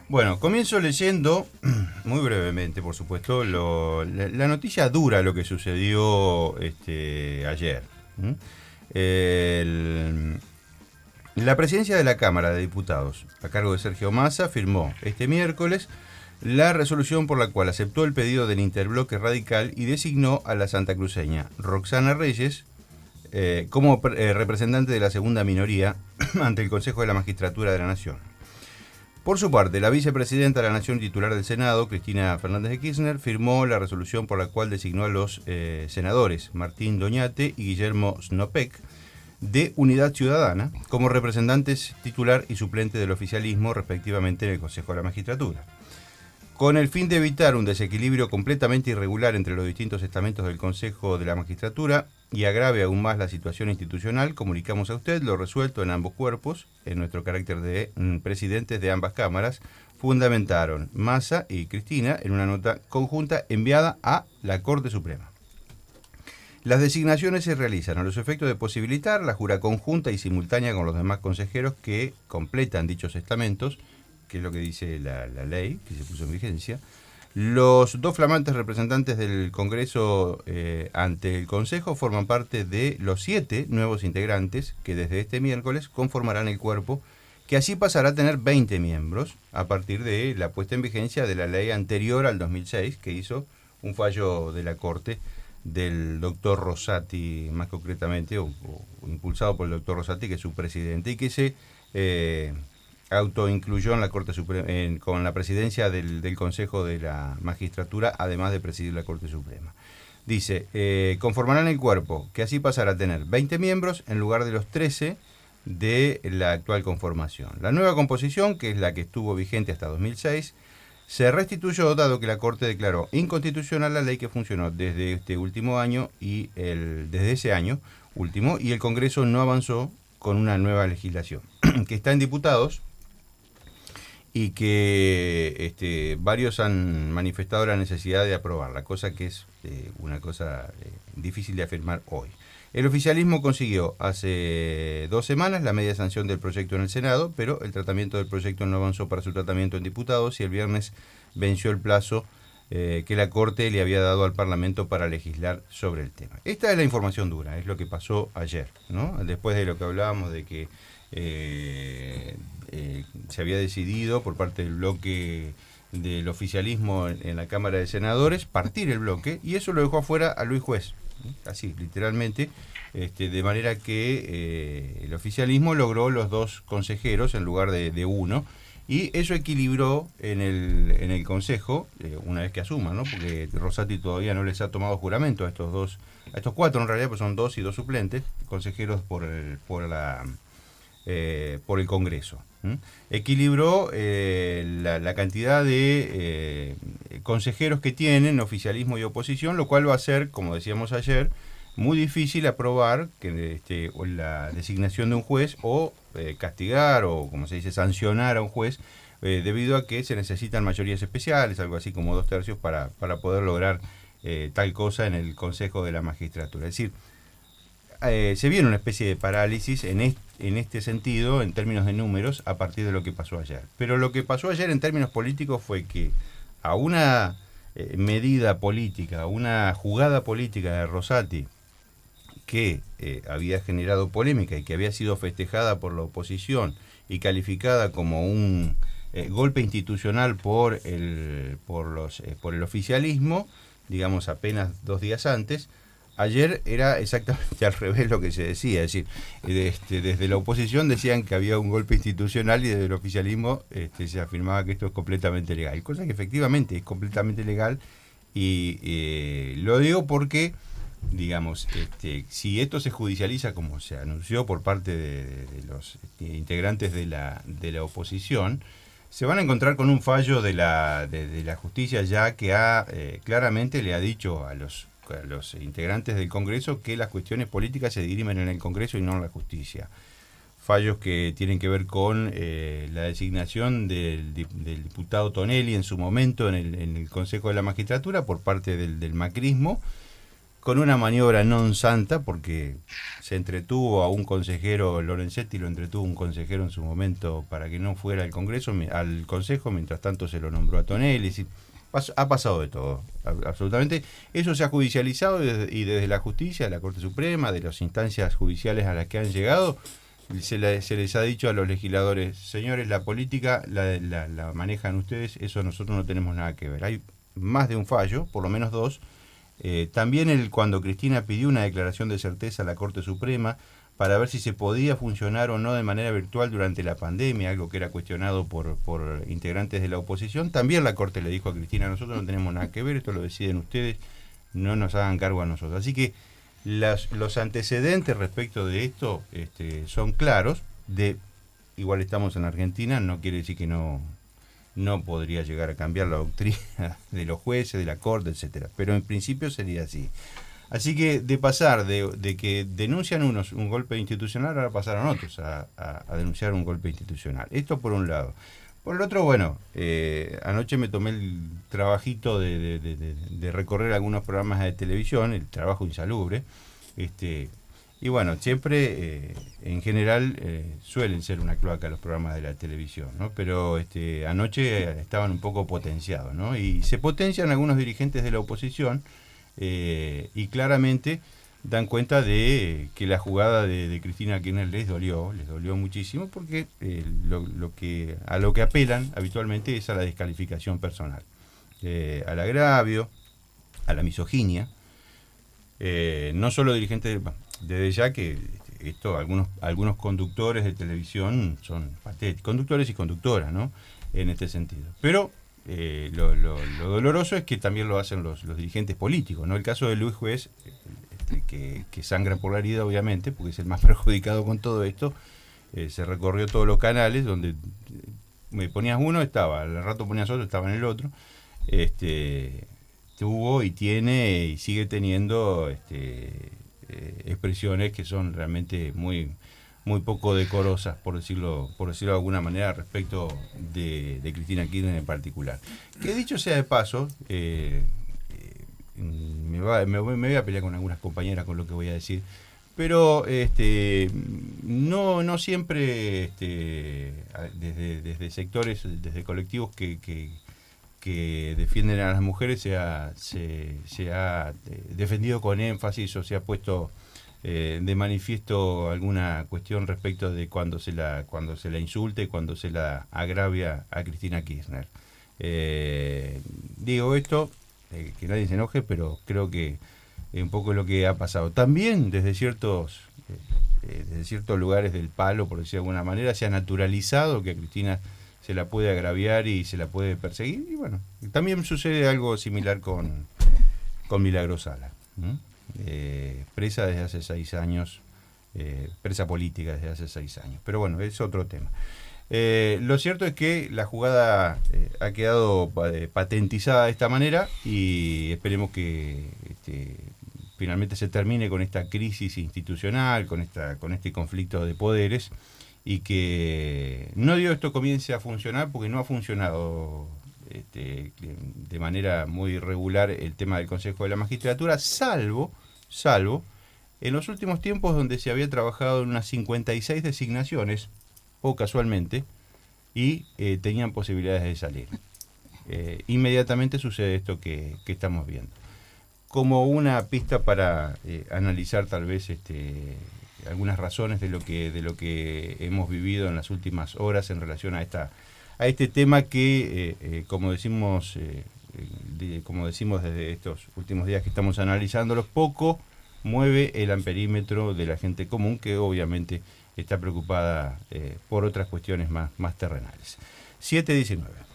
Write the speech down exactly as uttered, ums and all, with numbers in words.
Bueno, comienzo leyendo, muy brevemente, por supuesto, lo, la, la noticia dura, lo que sucedió este, ayer. ¿Mm? El, la presidencia de la Cámara de Diputados, a cargo de Sergio Massa, firmó este miércoles la resolución por la cual aceptó el pedido del interbloque radical y designó a la santacruceña Roxana Reyes eh, como eh, representante de la segunda minoría ante el Consejo de la Magistratura de la Nación. Por su parte, la vicepresidenta de la Nación titular del Senado, Cristina Fernández de Kirchner, firmó la resolución por la cual designó a los eh, senadores Martín Doñate y Guillermo Snopek de Unidad Ciudadana como representantes titular y suplente del oficialismo, respectivamente, en el Consejo de la Magistratura. Con el fin de evitar un desequilibrio completamente irregular entre los distintos estamentos del Consejo de la Magistratura y agrave aún más la situación institucional, comunicamos a usted lo resuelto en ambos cuerpos, en nuestro carácter de mm, presidentes de ambas cámaras, fundamentaron Massa y Cristina en una nota conjunta enviada a la Corte Suprema. Las designaciones se realizan a los efectos de posibilitar la jura conjunta y simultánea con los demás consejeros que completan dichos estamentos, que es lo que dice la, la ley, que se puso en vigencia. Los dos flamantes representantes del Congreso eh, ante el Consejo forman parte de los siete nuevos integrantes que desde este miércoles conformarán el cuerpo, que así pasará a tener veinte miembros a partir de la puesta en vigencia de la ley anterior al dos mil seis, que hizo un fallo de la Corte del doctor Rosati, más concretamente, o, o impulsado por el doctor Rosati, que es su presidente, y que se eh, autoincluyó en la Corte Suprema, en, con la presidencia del, del Consejo de la Magistratura, además de presidir la Corte Suprema. Dice, eh, conformarán el cuerpo, que así pasará a tener veinte miembros en lugar de los trece de la actual conformación. La nueva composición, que es la que estuvo vigente hasta dos mil seis, se restituyó dado que la Corte declaró inconstitucional la ley que funcionó desde este último año y el, desde ese año último, y el Congreso no avanzó con una nueva legislación, que está en diputados, y que este, varios han manifestado la necesidad de aprobarla, cosa que es eh, una cosa eh, difícil de afirmar hoy. El oficialismo consiguió hace dos semanas la media sanción del proyecto en el Senado, pero el tratamiento del proyecto no avanzó para su tratamiento en diputados y el viernes venció el plazo eh, que la Corte le había dado al Parlamento para legislar sobre el tema. Esta es la información dura, es lo que pasó ayer, ¿no? Después de lo que hablábamos de que eh, eh, se había decidido por parte del bloque del oficialismo en, en la Cámara de Senadores partir el bloque, y eso lo dejó afuera a Luis Juez, así, literalmente, este, de manera que eh, el oficialismo logró los dos consejeros en lugar de, de uno, y eso equilibró en el, en el Consejo, eh, una vez que asuma, ¿no? Porque Rosati todavía no les ha tomado juramento a estos dos, a estos cuatro en realidad, pues son dos y dos suplentes, consejeros por el, por la, eh, por el Congreso. ¿Mm? Equilibró eh, la, la cantidad de eh, consejeros que tienen oficialismo y oposición, lo cual va a ser, como decíamos ayer, muy difícil aprobar que este, la designación de un juez o eh, castigar o, como se dice, sancionar a un juez eh, debido a que se necesitan mayorías especiales, algo así como dos tercios para, para poder lograr eh, tal cosa en el Consejo de la Magistratura. Es decir, Eh, se viene una especie de parálisis en, est en este sentido, en términos de números, a partir de lo que pasó ayer. Pero lo que pasó ayer en términos políticos fue que a una eh, medida política, a una jugada política de Rosati que eh, había generado polémica y que había sido festejada por la oposición y calificada como un eh, golpe institucional por el, por, los, eh, por el oficialismo, digamos apenas dos días antes, ayer era exactamente al revés lo que se decía, es decir, este, desde la oposición decían que había un golpe institucional y desde el oficialismo este, se afirmaba que esto es completamente legal, cosa que efectivamente es completamente legal, y eh, lo digo porque, digamos, este, si esto se judicializa como se anunció por parte de, de los este, integrantes de la, de la oposición, se van a encontrar con un fallo de la, de, de la justicia ya que ha eh, claramente le ha dicho a los a los integrantes del Congreso que las cuestiones políticas se dirimen en el Congreso y no en la justicia. Fallos que tienen que ver con eh, la designación del, del diputado Tonelli en su momento en el, en el Consejo de la Magistratura por parte del, del macrismo, con una maniobra non santa, porque se entretuvo a un consejero, Lorenzetti lo entretuvo un consejero en su momento para que no fuera al Congreso, al Consejo, mientras tanto se lo nombró a Tonelli. Ha pasado de todo, absolutamente. Eso se ha judicializado y desde la justicia, de la Corte Suprema, de las instancias judiciales a las que han llegado, se, la, se les ha dicho a los legisladores: señores, la política la, la, la manejan ustedes, eso nosotros no tenemos nada que ver. Hay más de un fallo, por lo menos dos. Eh, también el, cuando Cristina pidió una declaración de certeza a la Corte Suprema para ver si se podía funcionar o no de manera virtual durante la pandemia, algo que era cuestionado por, por integrantes de la oposición, también la Corte le dijo a Cristina: nosotros no tenemos nada que ver, esto lo deciden ustedes, no nos hagan cargo a nosotros. Así que las, los antecedentes respecto de esto este, son claros. De igual estamos en Argentina, no quiere decir que no, no podría llegar a cambiar la doctrina de los jueces, de la Corte, etcétera, pero en principio sería así. Así que de pasar de, de que denuncian unos un golpe institucional, ahora pasaron otros a, a, a denunciar un golpe institucional. Esto por un lado. Por el otro, bueno, eh, anoche me tomé el trabajito de, de, de, de, de recorrer algunos programas de televisión, el trabajo insalubre, este, y bueno, siempre, eh, en general, eh, suelen ser una cloaca los programas de la televisión, ¿no? Pero este, anoche estaban un poco potenciados, ¿no? Y se potencian algunos dirigentes de la oposición, Eh, y claramente dan cuenta de que la jugada de, de Cristina Kirchner les dolió, les dolió muchísimo, porque eh, lo, lo que, a lo que apelan habitualmente es a la descalificación personal, eh, al agravio, a la misoginia. Eh, no solo dirigentes, desde ya que esto, algunos, algunos conductores de televisión son patéticos, conductores y conductoras, ¿no? En este sentido. Pero Eh, lo, lo, lo doloroso es que también lo hacen los, los dirigentes políticos, ¿no? El caso de Luis Juez, este, que, que sangra por la herida, obviamente, porque es el más perjudicado con todo esto. Eh, se recorrió todos los canales donde me ponías uno, estaba, al rato ponías otro, estaba en el otro. Este, tuvo y tiene y sigue teniendo este, eh, expresiones que son realmente muy muy poco decorosas, por decirlo por decirlo de alguna manera, respecto de, de Cristina Kirchner en particular. Que dicho sea de paso, eh, eh, me, va, me, me voy a pelear con algunas compañeras con lo que voy a decir, pero este, no, no siempre este, desde, desde sectores, desde colectivos que, que, que defienden a las mujeres se ha, se, se ha defendido con énfasis o se ha puesto Eh, de manifiesto alguna cuestión respecto de cuando se la cuando se la insulte, cuando se la agravia a Cristina Kirchner. Eh, digo esto, eh, que nadie se enoje, pero creo que es un poco lo que ha pasado. También desde ciertos eh, desde ciertos lugares del palo, por decir de alguna manera, se ha naturalizado que a Cristina se la puede agraviar y se la puede perseguir. Y bueno, también sucede algo similar con, con Milagros Sala. ¿Mm? Eh, presa desde hace seis años, eh, presa política desde hace seis años. Pero bueno, es otro tema. Eh, lo cierto es que la jugada eh, ha quedado eh, patentizada de esta manera y esperemos que este, finalmente se termine con esta crisis institucional, con, esta, con este conflicto de poderes y que no digo esto comience a funcionar porque no ha funcionado Este, de manera muy regular el tema del Consejo de la Magistratura, salvo, salvo en los últimos tiempos donde se había trabajado en unas cincuenta y seis designaciones, o casualmente, y eh, tenían posibilidades de salir. Eh, inmediatamente sucede esto que, que estamos viendo. Como una pista para eh, analizar tal vez este, algunas razones de lo que, de lo que hemos vivido en las últimas horas en relación a esta a este tema que, eh, eh, como decimos eh, de, como decimos desde estos últimos días que estamos analizándolos, poco mueve el amperímetro de la gente común, que obviamente está preocupada eh, por otras cuestiones más, más terrenales. siete diecinueve.